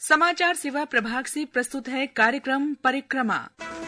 समाचार सेवा प्रभाग से प्रस्तुत है कार्यक्रम परिक्रमा।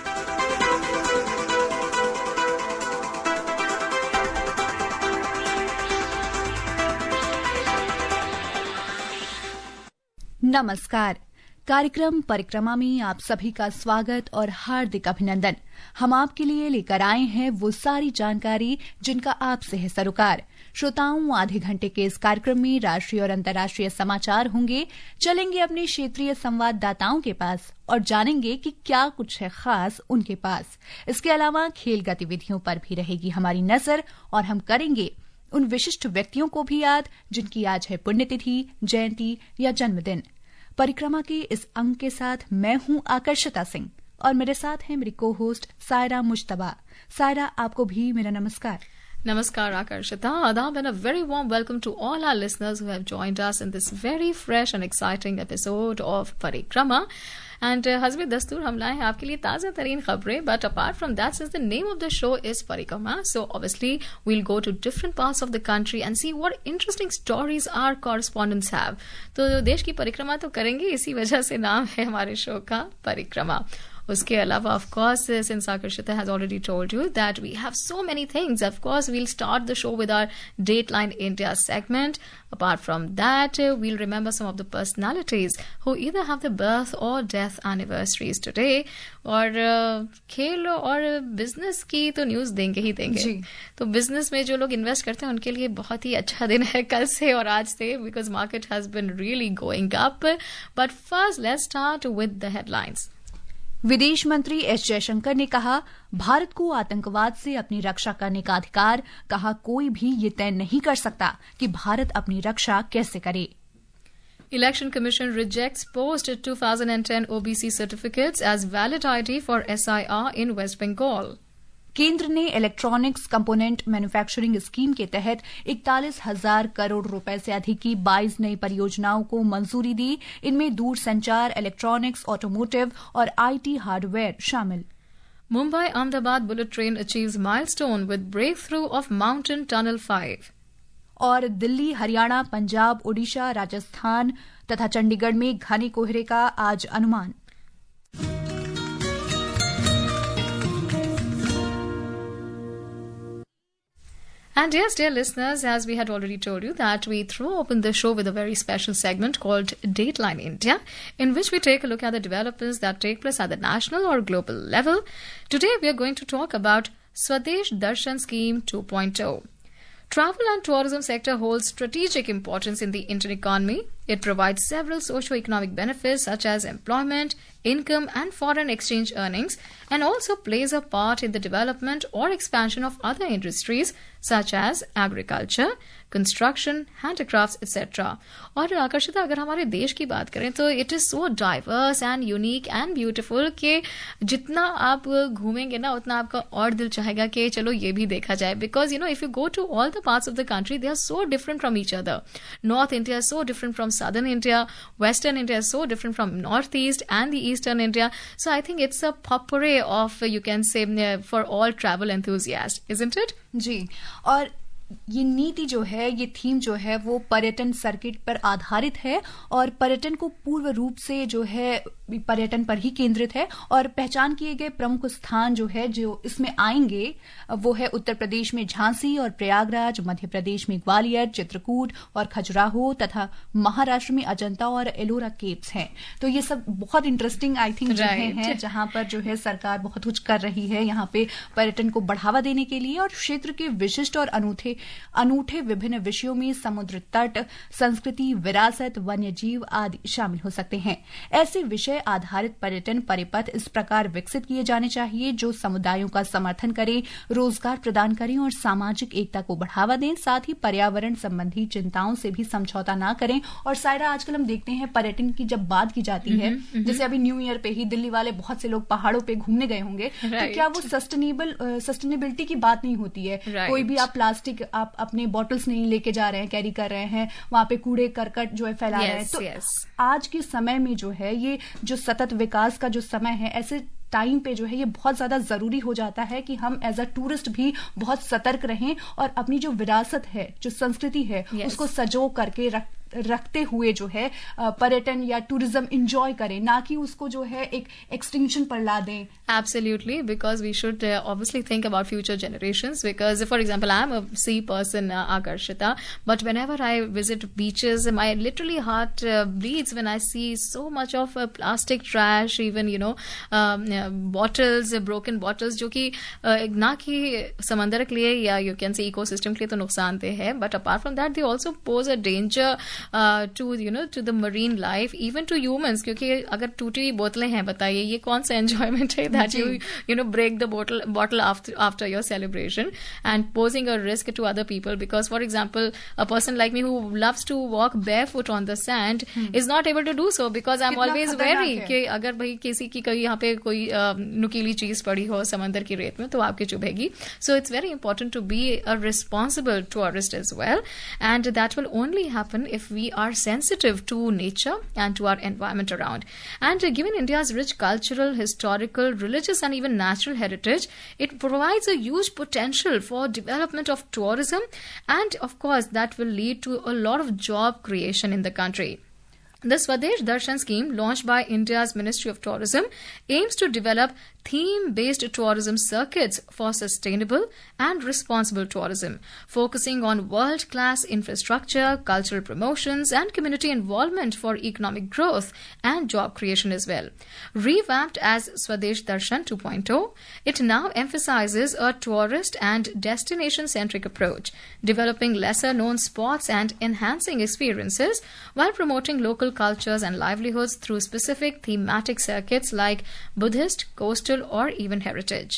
नमस्कार। कार्यक्रम परिक्रमा में आप सभी का स्वागत और हार्दिक अभिनंदन। हम आपके लिए लेकर आए हैं वो सारी जानकारी जिनका आपसे है सरोकार। श्रोताओं, आधे घंटे के इस कार्यक्रम में राष्ट्रीय और अंतर्राष्ट्रीय समाचार होंगे। चलेंगे अपने क्षेत्रीय संवाददाताओं के पास और जानेंगे कि क्या कुछ है खास उनके पास। इसके अलावा खेल गतिविधियों पर भी रहेगी हमारी नजर और हम करेंगे उन विशिष्ट व्यक्तियों को भी याद जिनकी आज है पुण्यतिथि, जयंती या जन्मदिन। परिक्रमा के इस अंक के साथ मैं हूं आकर्षिता सिंह और मेरे साथ हैं मेरी को होस्ट सायरा मुश्तबा। सायरा, आपको भी मेरा नमस्कार। Namaskar Akarshita, Adab, and a very warm welcome to all our listeners who have joined us in this very fresh and exciting episode of Parikrama. And Hazbi Dastur, हम लाए हैं आपके लिए ताज़ा तरीन खबरें. But apart from that, since the name of the show is Parikrama, so obviously we'll go to different parts of the country and see what interesting stories our correspondents have. तो देश की परिक्रमा तो करेंगे, इसी वजह से नाम है हमारे शो का परिक्रमा. उसके अलावा of course since Akarshita has already told you that we have so many things, of course we'll start the show with our Dateline India segment. Apart from that, we'll remember some of the personalities who either have the birth or death anniversaries today. और खेल और business की तो news देंगे ही देंगे। तो business में जो लोग इन्वेस्ट करते हैं उनके लिए बहुत ही अच्छा दिन है कल से और आज से, because market has been really going up. But first let's start with the headlines. विदेश मंत्री एस जयशंकर ने कहा, भारत को आतंकवाद से अपनी रक्षा करने का अधिकार। कहा, कोई भी ये तय नहीं कर सकता कि भारत अपनी रक्षा कैसे करे। Election Commission rejects post 2010 OBC certificates as valid ID for SIR in West Bengal. केंद्र ने इलेक्ट्रॉनिक्स कंपोनेंट मैन्युफैक्चरिंग स्कीम के तहत 41,000 करोड़ रुपए से अधिक की 22 नई परियोजनाओं को मंजूरी दी। इनमें दूरसंचार, इलेक्ट्रॉनिक्स, ऑटोमोटिव और आईटी हार्डवेयर शामिल। Mumbai Ahmedabad bullet train achieves milestone with breakthrough of Mountain Tunnel 5. और दिल्ली, हरियाणा, पंजाब, ओडिशा, राजस्थान तथा चंडीगढ़ में घने कोहरे का आज अनुमान। And yes, dear listeners, as we had already told you that we throw open the show with a very special segment called Dateline India, in which we take a look at the developments that take place at the national or global level. Today we are going to talk about Swadesh Darshan Scheme 2.0. Travel and tourism sector holds strategic importance in the Indian economy. It provides several socio-economic benefits such as employment, income and foreign exchange earnings, and also plays a part in the development or expansion of other industries such as agriculture, construction, handicrafts, etc. और आकर्षिता, अगर हमारे देश की बात करें तो it is so diverse and unique and beautiful कि जितना आप घूमेंगे ना उतना आपका और दिल चाहेगा कि चलो ये भी देखा जाए, because you know if you go to all the parts of the country they are so different from each other. North India is so different from Southern India, Western India is so different from Northeast and the Eastern India. So I think it's a potpourri of, you can say, for all travel enthusiasts, isn't it? जी, और ये नीति जो है, ये theme जो है वो पर्यटन सर्किट पर आधारित है और पर्यटन को पूर्व रूप से जो है पर्यटन पर ही केंद्रित है। और पहचान किए गए प्रमुख स्थान जो है जो इसमें आएंगे वो है उत्तर प्रदेश में झांसी और प्रयागराज, मध्य प्रदेश में ग्वालियर, चित्रकूट और खजुराहो तथा महाराष्ट्र में अजंता और एलोरा केव्स हैं। तो ये सब बहुत इंटरेस्टिंग आई थिंक जगह हैं जहां पर जो है सरकार बहुत कुछ कर रही है यहाँ पे पर्यटन को बढ़ावा देने के लिए। और क्षेत्र के विशिष्ट और अनूठे विभिन्न विषयों में समुद्र तट, संस्कृति, विरासत, वन्य जीव आदि शामिल हो सकते हैं। ऐसे विषय आधारित पर्यटन परिपथ इस प्रकार विकसित किए जाने चाहिए जो समुदायों का समर्थन करें, रोजगार प्रदान करें और सामाजिक एकता को बढ़ावा दें, साथ ही पर्यावरण संबंधी चिंताओं से भी समझौता न करें। और सायरा, आजकल हम देखते हैं पर्यटन की जब बात की जाती है, जैसे अभी न्यू ईयर पे ही दिल्ली वाले बहुत से लोग पहाड़ों पे घूमने गए होंगे, तो क्या वो सस्टेनेबिलिटी की बात नहीं होती है। कोई भी आप प्लास्टिक आप अपने बॉटल्स नहीं लेके जा रहे हैं, कैरी कर रहे हैं, वहां पे कूड़े करकट जो है फैला रहे हैं। तो आज के समय में जो है ये जो सतत विकास का जो समय है, ऐसे टाइम पे जो है ये बहुत ज्यादा जरूरी हो जाता है कि हम एज अ टूरिस्ट भी बहुत सतर्क रहें और अपनी जो विरासत है, जो संस्कृति है, उसको सजो करके रखते हुए जो है पर्यटन या टूरिज्म एंजॉय करें, ना कि उसको जो है एक एक्सटिंक्शन पर ला दें. Absolutely, because we should obviously think about future generations. Because, for example, I'm a sea person, Akarshita, but whenever I visit beaches, my literally heart bleeds when I see so much of plastic trash, even bottles, broken bottles, जो कि ना कि समंदर के लिए या you can say ecosystem के लिए तो नुकसानदेह है, but apart from that, they also pose a danger to the marine life, even to humans. क्योंकि अगर टूटी हुई बोतलें हैं, बताइए ये कौन सा enjoyment है that you break the bottle after your celebration and posing a risk to other people. Because, for example, a person like me who loves to walk barefoot on the sand is not able to do so because I'm always wary कि अगर भाई किसी की कहीं यहाँ पे कोई नुकीली चीज पड़ी हो समंदर की रेत में तो आपके चुभेगी. So it's very important to be a responsible tourist as well, and that will only happen if we are sensitive to nature and to our environment around. And given India's rich cultural, historical, religious and even natural heritage, it provides a huge potential for development of tourism, and of course that will lead to a lot of job creation in the country. The Swadesh Darshan scheme, launched by India's Ministry of Tourism, aims to develop theme-based tourism circuits for sustainable and responsible tourism, focusing on world-class infrastructure, cultural promotions, and community involvement for economic growth and job creation as well. Revamped as Swadesh Darshan 2.0, it now emphasizes a tourist and destination-centric approach, developing lesser-known spots and enhancing experiences while promoting local cultures and livelihoods through specific thematic circuits like Buddhist, coastal, or even heritage.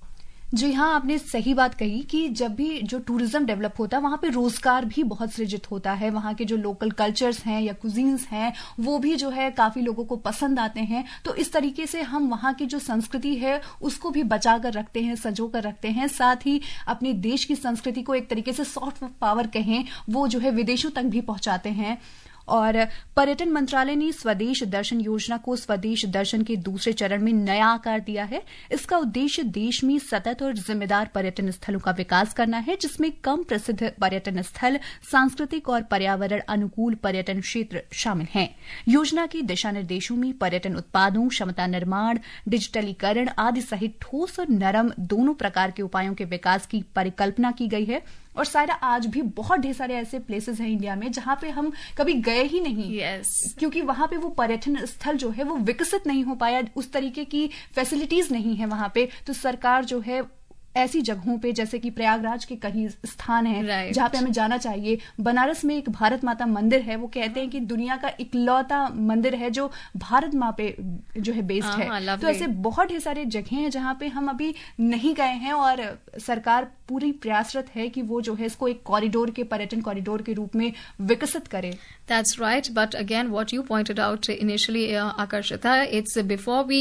जी हाँ, आपने सही बात कही कि जब भी जो tourism develop होता है वहाँ पे रोजगार भी बहुत सृजित होता है. वहाँ के जो लोकल कल्चर्स हैं या कुजीन्स हैं वो भी जो है काफी लोगों को पसंद आते हैं. तो इस तरीके से हम वहाँ की जो संस्कृति है उसको भी बचा कर रखते हैं, संजो कर रखते हैं. साथ ही अपने देश की संस्कृति को एक तरीके से सॉफ्ट पावर कहें वो जो है विदेशों तक भी पहुंचाते हैं. और पर्यटन मंत्रालय ने स्वदेश दर्शन योजना को स्वदेश दर्शन के दूसरे चरण में नया आकार दिया है. इसका उद्देश्य देश में सतत और जिम्मेदार पर्यटन स्थलों का विकास करना है, जिसमें कम प्रसिद्ध पर्यटन स्थल, सांस्कृतिक और पर्यावरण अनुकूल पर्यटन क्षेत्र शामिल हैं. योजना के दिशा निर्देशों में पर्यटन उत्पादों, क्षमता निर्माण, डिजिटलीकरण आदि सहित ठोस और नरम दोनों प्रकार के उपायों के विकास की परिकल्पना की गई है. और सायरा, आज भी बहुत ढेर सारे ऐसे प्लेसेस हैं इंडिया में जहां पे हम कभी गए ही नहीं. क्योंकि वहां पे वो पर्यटन स्थल जो है वो विकसित नहीं हो पाया, उस तरीके की फैसिलिटीज नहीं है वहां पे. तो सरकार जो है ऐसी जगहों पे जैसे कि प्रयागराज के कई स्थान हैं जहाँ पे हमें जाना चाहिए. बनारस में एक भारत माता मंदिर है, वो कहते हैं कि दुनिया का इकलौता मंदिर है जो भारत माँ पे जो है बेस्ड है. तो ऐसे बहुत ढेर सारे जगह हैं जहाँ पे हम अभी नहीं गए हैं और सरकार पूरी प्रयासरत है कि वो जो है इसको एक कॉरिडोर के पर्यटन कॉरिडोर के रूप में विकसित करे. That's right. But again, what you pointed out initially, Akarshita, it's before we,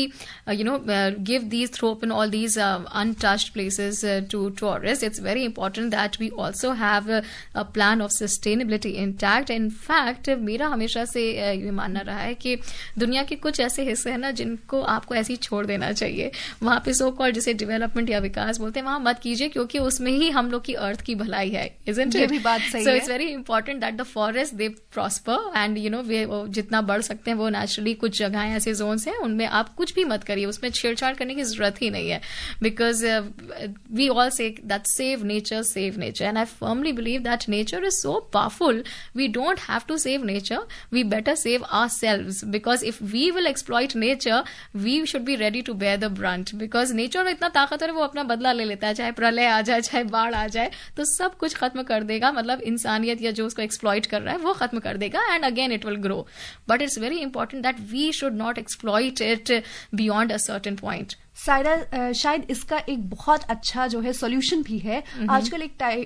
give these, throw open all these untouched places to tourists, it's very important that we also have a plan of sustainability intact. In fact, मेरा हमेशा से ये मानना रहा है कि दुनिया के कुछ ऐसे हिस्से हैं ना जिनको आपको ऐसे ही छोड़ देना चाहिए. वहाँ पे सो कॉल्ड जिसे डेवलपमेंट या विकास बोलते हैं वहाँ मत कीजिए, क्योंकि उसमें ही हम लोग की अर्थ की भलाई है. Isn't it? ये भी बात सही है. So it's very important that the forest they prosper and वे जितना बढ़ सकते हैं वो नेचुरली कुछ जगहें ऐसे जोन्स हैं उनमें आप कुछ भी मत करिए, उसमें छेड़छाड़ करने की जरूरत ही नहीं है. Because we all say that save nature, and I firmly believe that nature is so powerful. We don't have to save nature, we better save ourselves, because if we will exploit nature, we should be ready to bear the brunt, because nature इतना ताकतवर है वो अपना बदला ले लेता है, चाहे प्रलय आ जाए चाहे बाढ़ आ जाए तो सब कुछ खत्म कर देगा. मतलब इंसानियत या जो उसको एक्सप्लॉइट कर रहा है वो खत्म कर देगा, and again it will grow. But it's very important that we should not exploit it beyond a certain point. Saira, शायद इसका एक बहुत अच्छा जो है सॉल्यूशन भी है. आजकल एक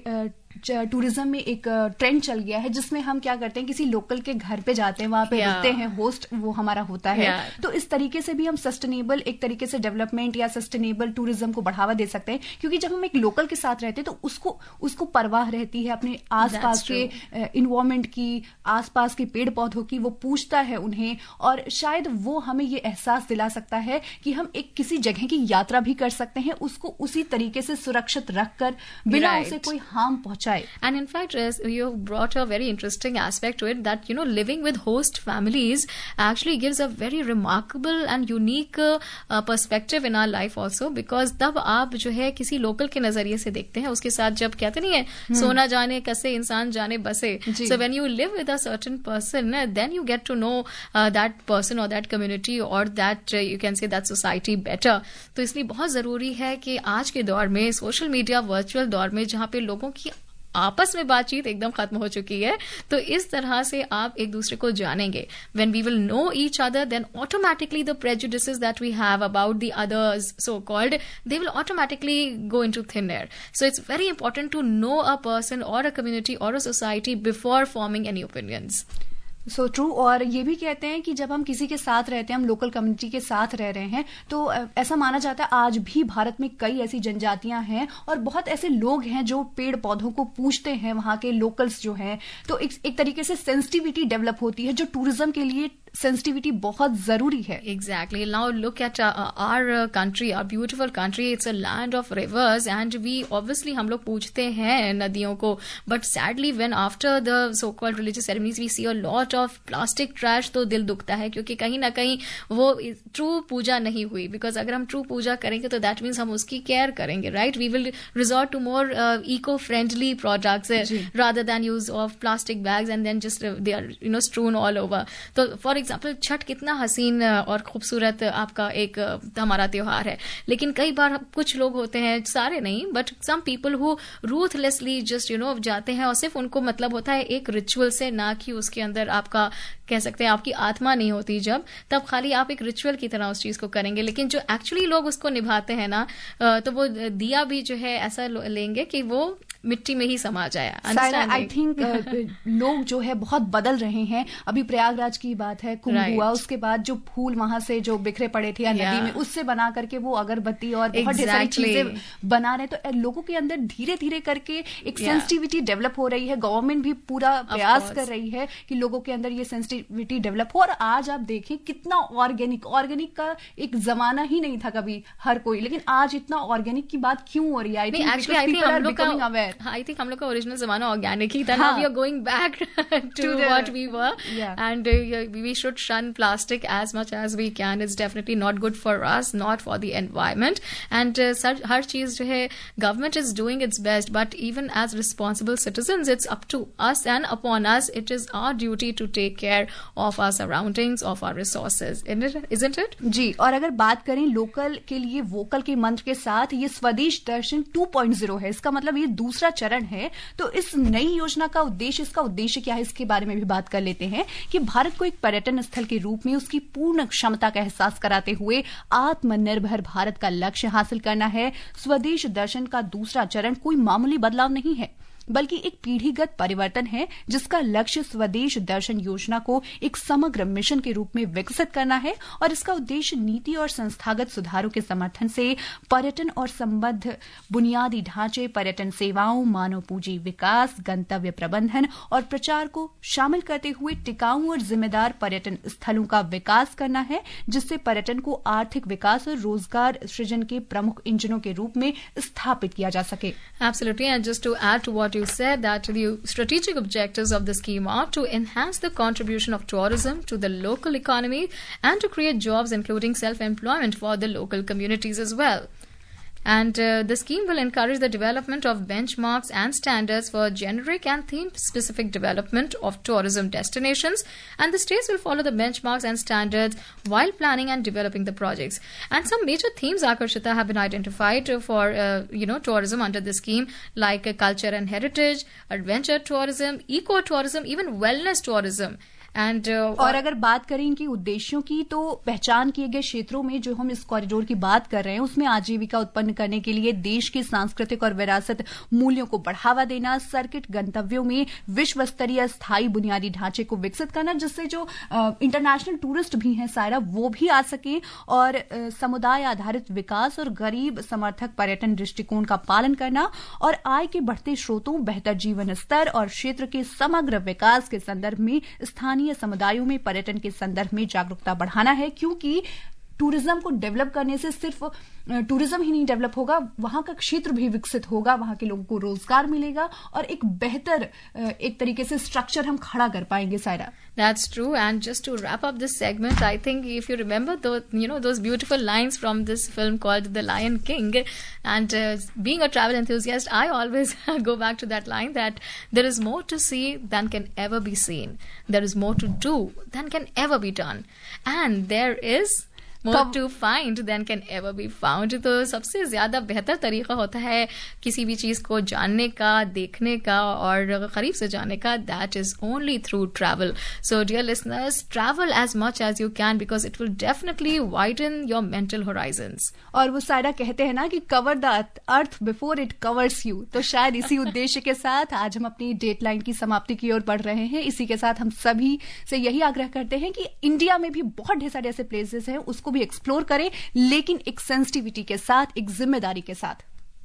टूरिज्म में एक ट्रेंड चल गया है जिसमें हम क्या करते हैं, किसी लोकल के घर पे जाते हैं, वहां पे रुकते हैं, होस्ट वो हमारा होता है। तो इस तरीके से भी हम सस्टेनेबल एक तरीके से डेवलपमेंट या सस्टेनेबल टूरिज्म को बढ़ावा दे सकते हैं, क्योंकि जब हम एक लोकल के साथ रहते हैं तो उसको परवाह रहती है अपने आसपास के इन्वायरमेंट की, आसपास के पेड़ पौधों की, वो पूछता है उन्हें, और शायद वो हमें ये एहसास दिला सकता है कि हम एक किसी जगह की यात्रा भी कर सकते हैं, उसको उसी तरीके से सुरक्षित रखकर बिना उसे कोई हार्म पहुंचाए। And in fact, you brought a very interesting aspect to it that, living with host families actually gives a very remarkable and unique perspective in our life also, because तब आप जो है किसी लोकल के नजरिए से देखते हैं, उसके साथ जब कहते नहीं है सोना जाने कसे इंसान जाने बसे, so when you live with a certain person, then you get to know that person or that community or that you can say that society better. तो इसलिए बहुत जरूरी है कि आज के दौर में, सोशल मीडिया वर्चुअल दौर में, जहाँ पे लोगों की आपस में बातचीत एकदम खत्म हो चुकी है, तो इस तरह से आप एक दूसरे को जानेंगे. When we will know each other, then automatically the prejudices that we have about the others, so-called, they will automatically go into thin air. So it's very important to know a person or a community or a society before forming any opinions. So true. और ये भी कहते हैं कि जब हम किसी के साथ रहते हैं, हम लोकल कम्युनिटी के साथ रह रहे हैं, तो ऐसा माना जाता है आज भी भारत में कई ऐसी जनजातियां हैं और बहुत ऐसे लोग हैं जो पेड़ पौधों को पूजते हैं, वहां के लोकल्स जो हैं. तो एक तरीके से सेंसिटिविटी डेवलप होती है जो टूरिज्म के लिए sensitivity बहुत जरूरी है. Exactly. Now look at our country, our beautiful country. It's a land of rivers and we obviously हम लोग पूजते हैं नदियों को, but sadly when after the so-called religious ceremonies we see a lot of plastic trash, तो दिल दुखता है, क्योंकि कहीं ना कहीं वो ट्रू पूजा नहीं हुई. Because अगर हम ट्रू पूजा करेंगे तो that means हम उसकी केयर करेंगे, right? We will resort to more eco-friendly products rather than use of plastic bags and then just they are strewn all over. तो for एग्जाम्पल छठ कितना हसीन और खूबसूरत आपका एक हमारा त्योहार है, लेकिन कई बार कुछ लोग होते हैं, सारे नहीं, but some people who ruthlessly just जाते हैं और सिर्फ उनको मतलब होता है एक रिचुअल से, ना कि उसके अंदर आपका कह सकते हैं आपकी आत्मा नहीं होती. जब तब खाली आप एक रिचुअल की तरह उस चीज को करेंगे, लेकिन जो एक्चुअली लोग उसको निभाते हैं ना, तो वो दिया भी जो है ऐसा लेंगे कि वो मिट्टी में ही समा जाए. आई थिंक लोग जो है बहुत बदल रहे हैं. अभी प्रयागराज की बात है, कुंभ हुआ, उसके बाद जो फूल वहां से जो बिखरे पड़े थे नदी में, उससे बना करके वो अगरबत्ती और बहुत ढेर सारी चीजें बना रहे. तो लोगों के अंदर धीरे धीरे करके एक सेंसिटिविटी डेवलप हो रही है. गवर्नमेंट भी पूरा प्रयास कर रही है कि लोगों के अंदर ये सेंसिटिविटी डेवलप हो. और आज आप देखें कितना ऑर्गेनिक का एक जमाना ही नहीं था कभी हर कोई, लेकिन आज इतना ऑर्गेनिक की बात क्यों हो रही है? आई थिंक हम लोग का ओरिजिनल जमाना ऑर्गेनिक ही था. Now we are going back to what we were, and we should shun plastic as much as we can. It's definitely not good for us, not for the environment. And हर चीज जो है government is doing its best, but even as responsible citizens it's up to us and upon us. It is our duty to take care of our surroundings, of our resources, isn't it? जी. और अगर बात करें local के लिए vocal के मंत्र के साथ, ये स्वदेश दर्शन 2.0 है. इसका मतलब ये दूसरा चरण है. तो इस नई योजना का उद्देश्य, इसका उद्देश्य क्या है, इसके बारे में भी बात कर लेते हैं कि भारत को एक पर्यटन स्थल के रूप में उसकी पूर्ण क्षमता का एहसास कराते हुए आत्मनिर्भर भारत का लक्ष्य हासिल करना है. स्वदेश दर्शन का दूसरा चरण कोई मामूली बदलाव नहीं है, बल्कि एक पीढ़ीगत परिवर्तन है जिसका लक्ष्य स्वदेश दर्शन योजना को एक समग्र मिशन के रूप में विकसित करना है. और इसका उद्देश्य नीति और संस्थागत सुधारों के समर्थन से पर्यटन और संबद्ध बुनियादी ढांचे, पर्यटन सेवाओं, मानव पूंजी विकास, गंतव्य प्रबंधन और प्रचार को शामिल करते हुए टिकाऊ और जिम्मेदार पर्यटन स्थलों का विकास करना है, जिससे पर्यटन को आर्थिक विकास और रोजगार सृजन के प्रमुख इंजनों के रूप में स्थापित किया जा सके. Absolutely, and just to add to what you said, that the strategic objectives of the scheme are to enhance the contribution of tourism to the local economy and to create jobs, including self-employment for the local communities as well. And the scheme will encourage the development of benchmarks and standards for generic and theme-specific development of tourism destinations, and the states will follow the benchmarks and standards while planning and developing the projects. And some major themes, Akarshita, have been identified for tourism under the scheme, like culture and heritage, adventure tourism, eco-tourism, even wellness tourism. And और अगर बात करें इनके उद्देश्यों की, तो पहचान किए गए क्षेत्रों में जो हम इस कॉरिडोर की बात कर रहे हैं उसमें आजीविका उत्पन्न करने के लिए देश के सांस्कृतिक और विरासत मूल्यों को बढ़ावा देना, सर्किट गंतव्यों में विश्व स्तरीय स्थायी बुनियादी ढांचे को विकसित करना जिससे जो इंटरनेशनल टूरिस्ट भी हैं सायरा वो भी आ सके, और समुदाय आधारित विकास और गरीब समर्थक पर्यटन दृष्टिकोण का पालन करना, और आय के बढ़ते स्रोतों, बेहतर जीवन स्तर और क्षेत्र के समग्र विकास के संदर्भ में स्थानीय समुदायों में पर्यटन के संदर्भ में जागरूकता बढ़ाना है। क्योंकि टूरिज्म को डेवलप करने से सिर्फ टूरिज्म ही नहीं डेवलप होगा, वहां का क्षेत्र भी विकसित होगा, वहां के लोगों को रोजगार मिलेगा और एक बेहतर एक तरीके से स्ट्रक्चर हम खड़ा कर पाएंगे। Saira, That's true. And just to wrap up this segment, I think if you remember those beautiful lines from this film called The Lion King, and being a travel enthusiast, I always go back to that line that there is more to see than can ever be seen. There is more to do than can ever be done. And there is more to find than can ever be found. तो सबसे ज्यादा बेहतर तरीका होता है किसी भी चीज को जानने का, देखने का और करीब से जानने का. That is only through travel. So dear listeners, travel as much as you can because it will definitely widen your mental horizons. और वो सायरा कहते हैं ना कि cover the earth before it covers you. तो शायद इसी उद्देश्य के साथ आज हम अपनी डेटलाइन की समाप्ति की ओर बढ़ रहे हैं. इसी के साथ हम सभी से यही आग्रह करते हैं कि इंडिया में भी बहुत ढेर सारे ऐसे प्लेसेस हैं, उसको भी एक्सप्लोर करें, लेकिन एक सेंसिटिविटी के साथ, एक जिम्मेदारी के साथ.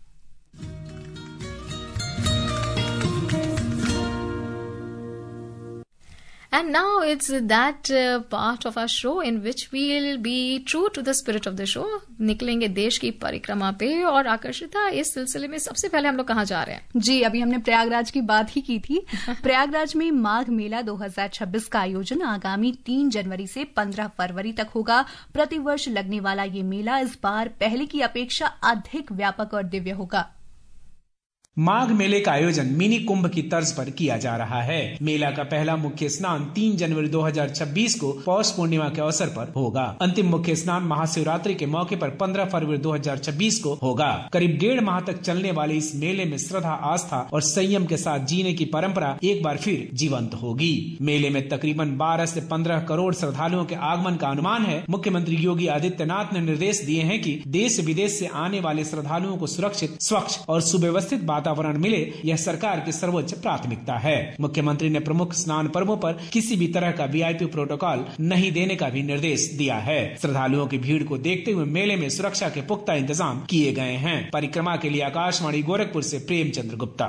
And now it's that part of our show in which we'll be true to the spirit of the show. निकलेंगे देश की परिक्रमा पे. और आकर्षिता, इस सिलसिले में सबसे पहले हम लोग कहाँ जा रहे हैं? जी, अभी हमने प्रयागराज की बात ही की थी. प्रयागराज में माघ मेला 2026 का आयोजन आगामी 3 जनवरी से 15 फरवरी तक होगा. प्रतिवर्ष लगने वाला ये मेला इस बार पहले की अपेक्षा अधिक व्यापक और दिव्य होगा. माघ मेले का आयोजन मिनी कुंभ की तर्ज पर किया जा रहा है. मेला का पहला मुख्य स्नान 3 जनवरी 2026 को पौष पूर्णिमा के अवसर पर होगा. अंतिम मुख्य स्नान महाशिवरात्रि के मौके पर 15 फरवरी 2026 को होगा. करीब 1.5 माह तक चलने वाले इस मेले में श्रद्धा, आस्था और संयम के साथ जीने की परंपरा एक बार फिर जीवंत होगी. मेले में तकरीबन 12 से 15 करोड़ श्रद्धालुओं के आगमन का अनुमान है. मुख्यमंत्री योगी आदित्यनाथ ने निर्देश दिए हैं कि देश विदेश से आने वाले श्रद्धालुओं को सुरक्षित, स्वच्छ और सुव्यवस्थित वातावरण मिले, यह सरकार की सर्वोच्च प्राथमिकता है. मुख्यमंत्री ने प्रमुख स्नान पर्वों पर किसी भी तरह का वीआईपी प्रोटोकॉल नहीं देने का भी निर्देश दिया है. श्रद्धालुओं की भीड़ को देखते हुए मेले में सुरक्षा के पुख्ता इंतजाम किए गए हैं. परिक्रमा के लिए आकाशवाणी गोरखपुर से Premchandra Gupta.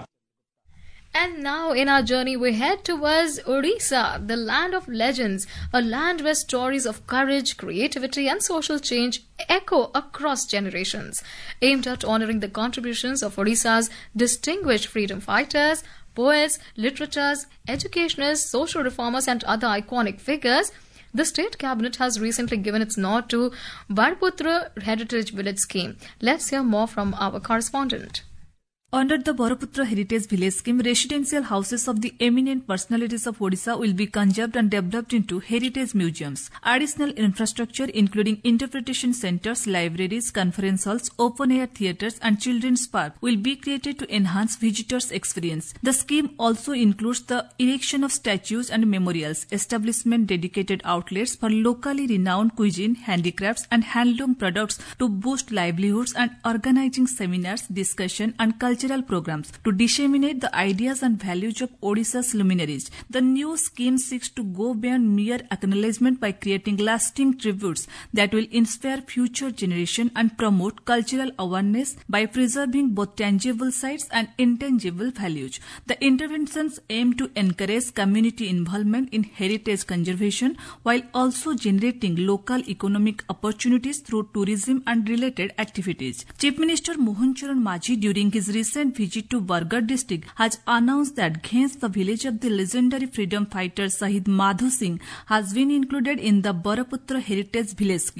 And now in our journey we head towards Odisha, the land of legends, a land where stories of courage, creativity and social change echo across generations. Aimed at honoring the contributions of Odisha's distinguished freedom fighters, poets, literators, educationists, social reformers and other iconic figures, the state cabinet has recently given its nod to Baraputra Heritage Village scheme. Let's hear more from our correspondent. Under the Baraputra Heritage Village Scheme, residential houses of the eminent personalities of Odisha will be conserved and developed into heritage museums. Additional infrastructure including interpretation centers, libraries, conference halls, open-air theatres and children's park will be created to enhance visitors' experience. The scheme also includes the erection of statues and memorials, establishment dedicated outlets for locally renowned cuisine, handicrafts and handloom products to boost livelihoods and organizing seminars, discussion and cultural programs to disseminate the ideas and values of Odisha's luminaries. The new scheme seeks to go beyond mere acknowledgement by creating lasting tributes that will inspire future generations and promote cultural awareness by preserving both tangible sites and intangible values. The interventions aim to encourage community involvement in heritage conservation while also generating local economic opportunities through tourism and related activities. Chief Minister Mohan Charan Majhi, during his recent visit to Bargarh district, has announced that Ghench, the village of the legendary freedom fighter Shahid Madhu Singh, has been included in the Baraputra Heritage Village Scheme.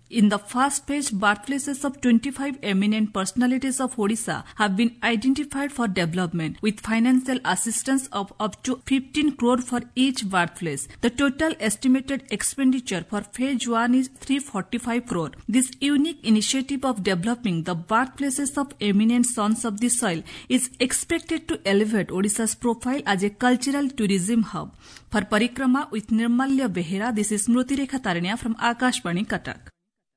In the first phase, birthplaces of 25 eminent personalities of Odisha have been identified for development, with financial assistance of up to 15 crore for each birthplace. The total estimated expenditure for phase 1 is 345 crore. This unique initiative of developing the birthplaces of eminent sons of the soil is expected to elevate Odisha's profile as a cultural tourism hub. For Parikrama with Nirmalya Behera, this is Smruti Rekha Tarania from Akashvani, Cuttack.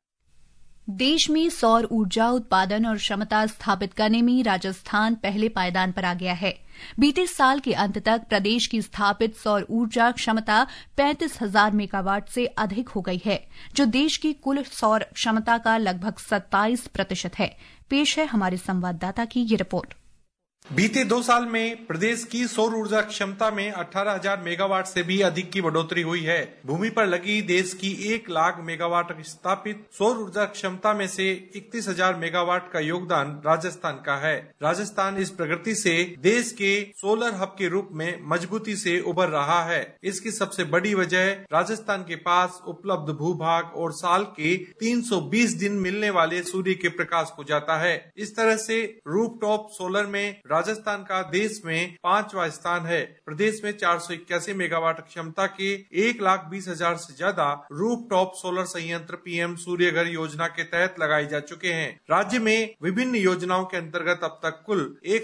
देश में सौर ऊर्जा उत्पादन और क्षमता स्थापित करने में राजस्थान पहले पायदान पर आ गया है। बीते साल के अंत तक प्रदेश की स्थापित सौर ऊर्जा क्षमता 35,000 मेगावाट से अधिक हो गई है, जो देश की कुल सौर क्षमता का लगभग 27% है। पेश है हमारे संवाददाता की ये रिपोर्ट। बीते 2 साल में प्रदेश की सौर ऊर्जा क्षमता में 18,000 मेगावाट से भी अधिक की बढ़ोतरी हुई है। भूमि पर लगी देश की 1 लाख मेगावाट स्थापित सौर ऊर्जा क्षमता में से 31,000 मेगावाट का योगदान राजस्थान का है। राजस्थान इस प्रगति से देश के सोलर हब के रूप में मजबूती से उभर रहा है। इसकी सबसे बड़ी वजह राजस्थान के पास उपलब्ध भूभाग और साल के 320 दिन मिलने वाले सूर्य के प्रकाश को जाता है। इस तरह से रूफटॉप सोलर में राजस्थान का देश में 5वां स्थान है। प्रदेश में 481 मेगावाट क्षमता के 1,20,000 से ज्यादा रूफटॉप सोलर संयंत्र पीएम सूर्य घर योजना के तहत लगाए जा चुके हैं। राज्य में विभिन्न योजनाओं के अंतर्गत अब तक कुल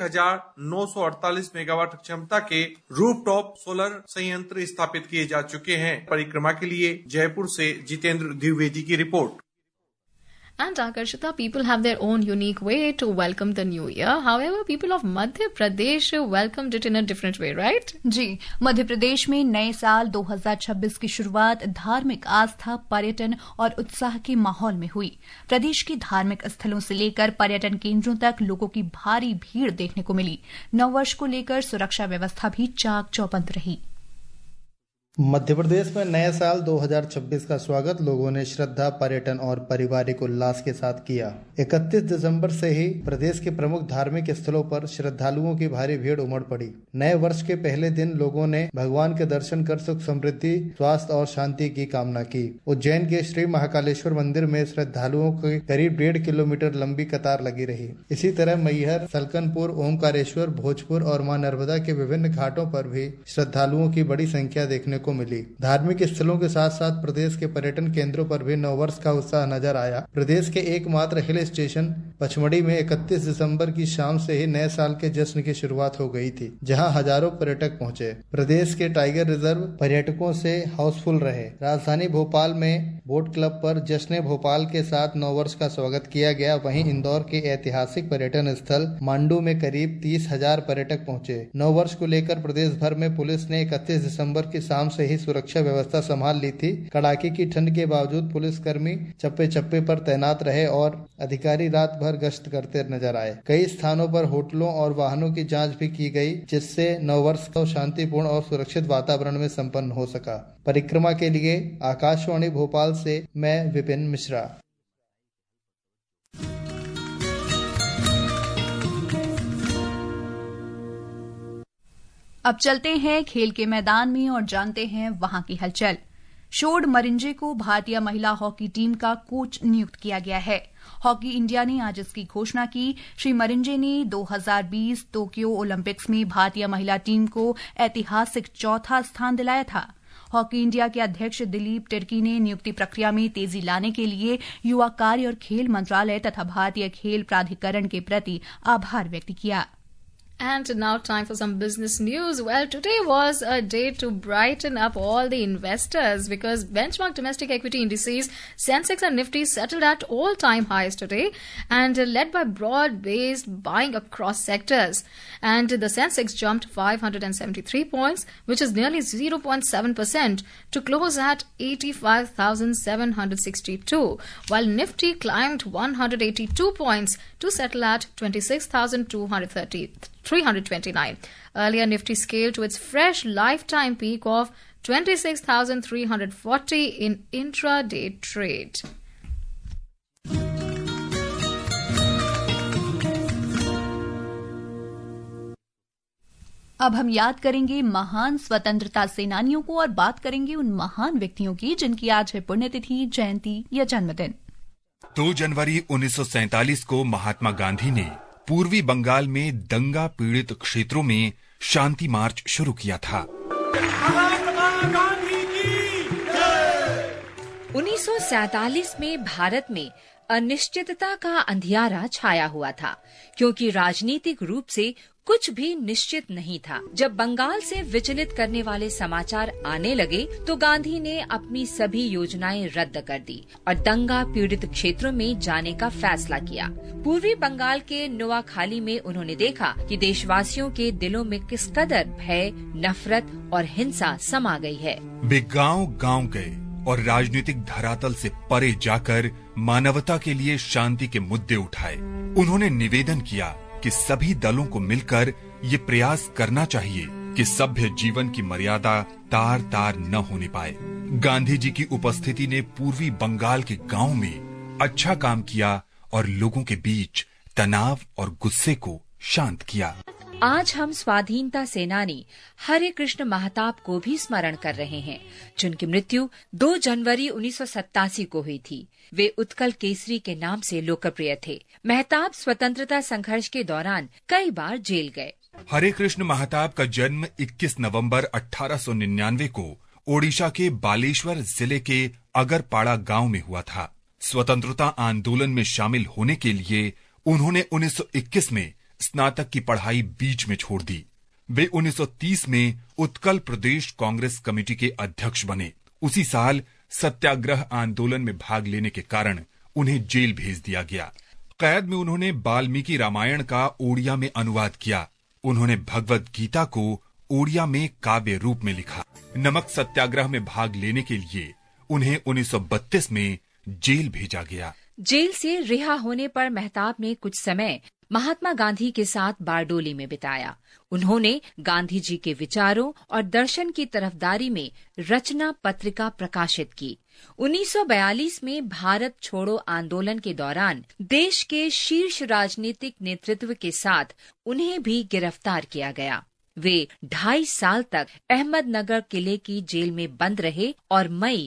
1,948 मेगावाट क्षमता के रूफटॉप सोलर संयंत्र स्थापित किए जा चुके हैं। परिक्रमा के लिए जयपुर से जितेंद्र द्विवेदी की रिपोर्ट। And Akarshita, people have their own unique way to welcome the new year. However, people of Madhya Pradesh welcomed it in a different way, right? जी, मध्य प्रदेश में नए साल 2026 की शुरुआत धार्मिक आस्था, पर्यटन और उत्साह के माहौल में हुई। प्रदेश के धार्मिक स्थलों से लेकर पर्यटन केंद्रों तक लोगों की भारी भीड़ देखने को मिली। नववर्ष को लेकर सुरक्षा व्यवस्था भी चाक चौबंद रही। मध्य प्रदेश में नए साल 2026 का स्वागत लोगों ने श्रद्धा, पर्यटन और पारिवारिक उल्लास के साथ किया। 31 दिसंबर से ही प्रदेश के प्रमुख धार्मिक स्थलों पर श्रद्धालुओं की भारी भीड़ उमड़ पड़ी। नए वर्ष के पहले दिन लोगों ने भगवान के दर्शन कर सुख समृद्धि, स्वास्थ्य और शांति की कामना की। उज्जैन के श्री महाकालेश्वर मंदिर में श्रद्धालुओं की करीब 1.5 किलोमीटर लंबी कतार लगी रही। इसी तरह मैहर, सलकनपुर, ओमकारेश्वर, भोजपुर और मां नर्मदा के विभिन्न घाटों पर भी श्रद्धालुओं की बड़ी संख्या देखने को मिली। धार्मिक स्थलों के साथ साथ प्रदेश के पर्यटन केंद्रों पर भी नववर्ष का उत्साह नजर आया। प्रदेश के एकमात्र हिल स्टेशन पचमढ़ी में 31 दिसंबर की शाम से ही नए साल के जश्न की शुरुआत हो गई थी, जहां हजारों पर्यटक पहुंचे। प्रदेश के टाइगर रिजर्व पर्यटकों से हाउसफुल रहे। राजधानी भोपाल में बोट क्लब पर जश्न भोपाल के साथ नववर्ष का स्वागत किया गया। वहीं इंदौर के ऐतिहासिक पर्यटन स्थल मांडू में करीब 30,000 पर्यटक पहुंचे। नववर्ष को लेकर प्रदेश भर में पुलिस ने 31 दिसंबर की शाम से ही सुरक्षा व्यवस्था संभाल ली थी। कड़ाके की ठंड के बावजूद पुलिसकर्मी चप्पे चप्पे पर तैनात रहे और अधिकारी रात भर गश्त करते नजर आए। कई स्थानों पर होटलों और वाहनों की जांच भी की गई, जिससे नववर्ष को शांतिपूर्ण और सुरक्षित वातावरण में संपन्न हो सका। परिक्रमा के लिए आकाशवाणी भोपाल से मैं विपिन मिश्रा। अब चलते हैं खेल के मैदान में और जानते हैं वहां की हलचल। शोड मरिंजे को भारतीय महिला हॉकी टीम का कोच नियुक्त किया गया है। हॉकी इंडिया ने आज इसकी घोषणा की। श्री मरिंजे ने 2020 टोक्यो ओलंपिक्स में भारतीय महिला टीम को ऐतिहासिक 4था स्थान दिलाया था। हॉकी इंडिया के अध्यक्ष दिलीप टिर्की ने नियुक्ति प्रक्रिया में तेजी लाने के लिए युवा कार्य और खेल मंत्रालय तथा भारतीय खेल प्राधिकरण के प्रति आभार व्यक्त किया। And now time for some business news. Well, today was a day to brighten up all the investors because benchmark domestic equity indices Sensex and Nifty settled at all-time highs today and led by broad-based buying across sectors. And the Sensex jumped 573 points, which is nearly 0.7%, to close at 85,762, while Nifty climbed 182 points to settle at 26,329. Earlier, Nifty scaled to its fresh lifetime peak of 26,340 in intraday trade. अब हम याद करेंगे महान स्वतंत्रता सेनानियों को और बात करेंगे उन महान व्यक्तियों की जिनकी आज है पुण्यतिथि, जयंती या जन्मदिन। 2 जनवरी 1947 को महात्मा गांधी ने पूर्वी बंगाल में दंगा पीड़ित क्षेत्रों में शांति मार्च शुरू किया था। 1947 में भारत में अनिश्चितता का अंधियारा छाया हुआ था, क्योंकि राजनीतिक रूप से कुछ भी निश्चित नहीं था। जब बंगाल से विचलित करने वाले समाचार आने लगे तो गांधी ने अपनी सभी योजनाएं रद्द कर दी और दंगा पीड़ित क्षेत्रों में जाने का फैसला किया। पूर्वी बंगाल के नोआखाली में उन्होंने देखा कि देशवासियों के दिलों में किस कदर भय, नफरत और हिंसा समा गई है। वे गांव-गांव गए और राजनीतिक धरातल से परे जाकर मानवता के लिए शांति के मुद्दे उठाए। उन्होंने निवेदन किया कि सभी दलों को मिलकर ये प्रयास करना चाहिए कि सभ्य जीवन की मर्यादा तार तार न होने पाए। गांधी जी की उपस्थिति ने पूर्वी बंगाल के गांव में अच्छा काम किया और लोगों के बीच तनाव और गुस्से को शांत किया। आज हम स्वाधीनता सेनानी हरे कृष्ण महताब को भी स्मरण कर रहे हैं, जिनकी मृत्यु 2 जनवरी 1987 को हुई थी। वे उत्कल केसरी के नाम से लोकप्रिय थे। महताब स्वतंत्रता संघर्ष के दौरान कई बार जेल गए। हरे कृष्ण महताब का जन्म 21 नवंबर 1899 को ओडिशा के बालेश्वर जिले के अगरपाड़ा गांव में हुआ था। स्वतंत्रता आंदोलन में शामिल होने के लिए उन्होंने 1921 में स्नातक की पढ़ाई बीच में छोड़ दी। वे 1930 में उत्कल प्रदेश कांग्रेस कमेटी के अध्यक्ष बने। उसी साल सत्याग्रह आंदोलन में भाग लेने के कारण उन्हें जेल भेज दिया गया। कैद में उन्होंने वाल्मीकि रामायण का ओडिया में अनुवाद किया। उन्होंने भगवत गीता को ओडिया में काव्य रूप में लिखा। नमक सत्याग्रह में भाग लेने के लिए उन्हें 1932 में जेल भेजा गया। जेल से रिहा होने पर महताब ने कुछ समय महात्मा गांधी के साथ बारडोली में बिताया। उन्होंने गांधी जी के विचारों और दर्शन की तरफदारी में रचना पत्रिका प्रकाशित की। 1942 में भारत छोड़ो आंदोलन के दौरान देश के शीर्ष राजनीतिक नेतृत्व के साथ उन्हें भी गिरफ्तार किया गया। वे 2.5 साल तक अहमदनगर किले की जेल में बंद रहे और मई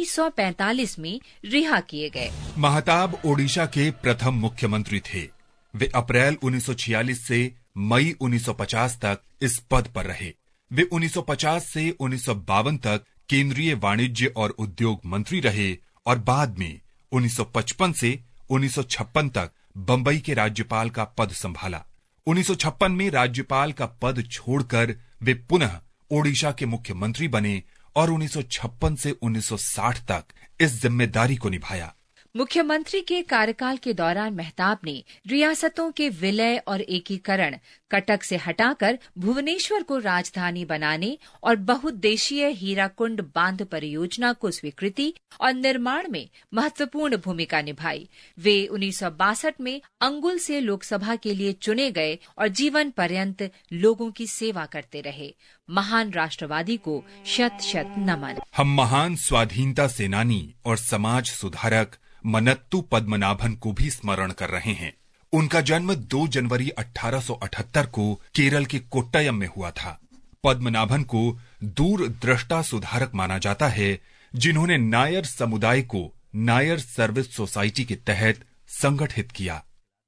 1945 में रिहा किए गए। महताब ओडिशा के प्रथम मुख्यमंत्री थे। वे अप्रैल 1946 से मई 1950 तक इस पद पर रहे। वे 1950 से 1952 तक केंद्रीय वाणिज्य और उद्योग मंत्री रहे और बाद में 1955 से 1956 तक बंबई के राज्यपाल का पद संभाला। 1956 में राज्यपाल का पद छोड़कर वे पुनः ओडिशा के मुख्यमंत्री बने और 1956 से 1960 तक इस जिम्मेदारी को निभाया। मुख्यमंत्री के कार्यकाल के दौरान महताब ने रियासतों के विलय और एकीकरण, कटक से हटाकर भुवनेश्वर को राजधानी बनाने और बहुउद्देशीय हीराकुंड बांध परियोजना को स्वीकृति और निर्माण में महत्वपूर्ण भूमिका निभाई। वे 1962 में अंगुल से लोकसभा के लिए चुने गए और जीवन पर्यंत लोगों की सेवा करते रहे। महान राष्ट्रवादी को शत शत नमन। हम महान स्वाधीनता सेनानी और समाज सुधारक मनत्तु पद्मनाभन को भी स्मरण कर रहे हैं। उनका जन्म 2 जनवरी 1878 को केरल के कोट्टयम में हुआ था। पद्मनाभन को दूरदृष्टा सुधारक माना जाता है, जिन्होंने नायर समुदाय को नायर सर्विस सोसाइटी के तहत संगठित किया।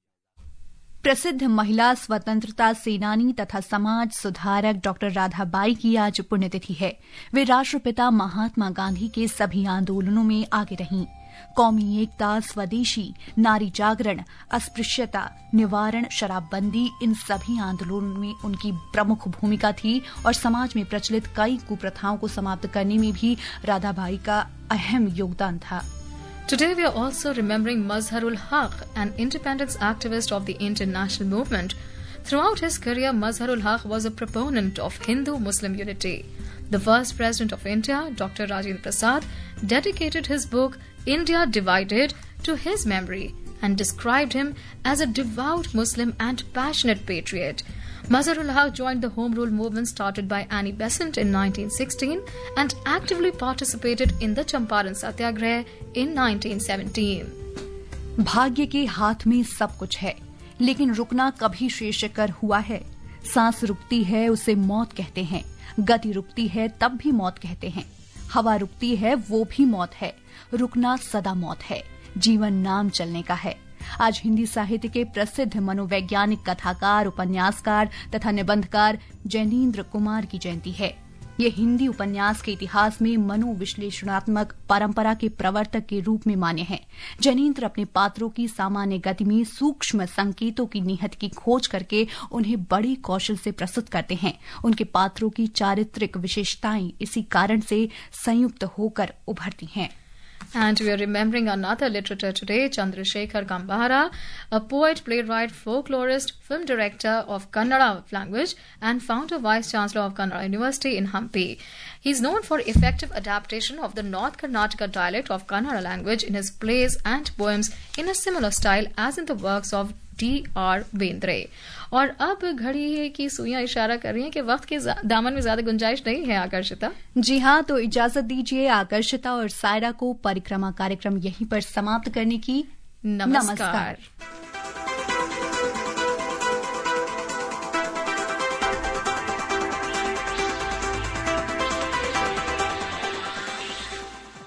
प्रसिद्ध महिला स्वतंत्रता सेनानी तथा समाज सुधारक डॉक्टर राधाबाई की आज पुण्यतिथि है। वे राष्ट्रपिता महात्मा गांधी के सभी आंदोलनों में आगे रहीं। कौमी एकता, स्वदेशी, नारी जागरण, अस्पृश्यता निवारण, शराबबंदी, इन सभी आंदोलनों में उनकी प्रमुख भूमिका थी और समाज में प्रचलित कई कुप्रथाओं को समाप्त करने में भी राधाबाई का अहम योगदान था। Today we are also remembering Mazharul Haq, an independence activist of the international movement. Throughout his career, Mazharul Haq was a proponent of Hindu-Muslim unity. The first president of India, Dr. Rajendra Prasad, dedicated his book India Divided to his memory and described him as a devout Muslim and passionate patriot. Mazharul Haq joined the Home Rule movement started by Annie Besant in 1916 and actively participated in the Champaran Satyagraha in 1917. भाग्य के हाथ में सब कुछ है, लेकिन रुकना कभी श्रेयस्कर हुआ है। सांस रुकती है उसे मौत कहते हैं, गति रुकती है तब भी मौत कहते हैं, हवा रुकती है वो भी मौत है, रुकना सदा मौत है। जीवन नाम चलने का है। आज हिंदी साहित्य के प्रसिद्ध मनोवैज्ञानिक कथाकार, उपन्यासकार तथा निबंधकार जैनेन्द्र कुमार की जयंती है। ये हिंदी उपन्यास के इतिहास में मनोविश्लेषणात्मक परंपरा के प्रवर्तक के रूप में मान्य हैं। जैनेन्द्र अपने पात्रों की सामान्य गति में सूक्ष्म संकेतों की निहित की खोज करके उन्हें बड़ी कौशल से प्रस्तुत करते हैं। उनके पात्रों की चारित्रिक विशेषताएं इसी कारण से संयुक्त होकर उभरती हैं। And we are remembering another literature today, Chandrasekhar Kambara, a poet, playwright, folklorist, film director of Kannada language and founder Vice-Chancellor of Kannada University in Hampi. He is known for effective adaptation of the North Karnataka dialect of Kannada language in his plays and poems in a similar style as in the works of D.R. Bendre. और अब घड़ी की सुइयां इशारा कर रही हैं कि वक्त के दामन में ज्यादा गुंजाइश नहीं है आकर्षिता। जी हाँ, तो इजाजत दीजिए आकर्षिता और सायरा को परिक्रमा कार्यक्रम यहीं पर समाप्त करने की। नमस्कार।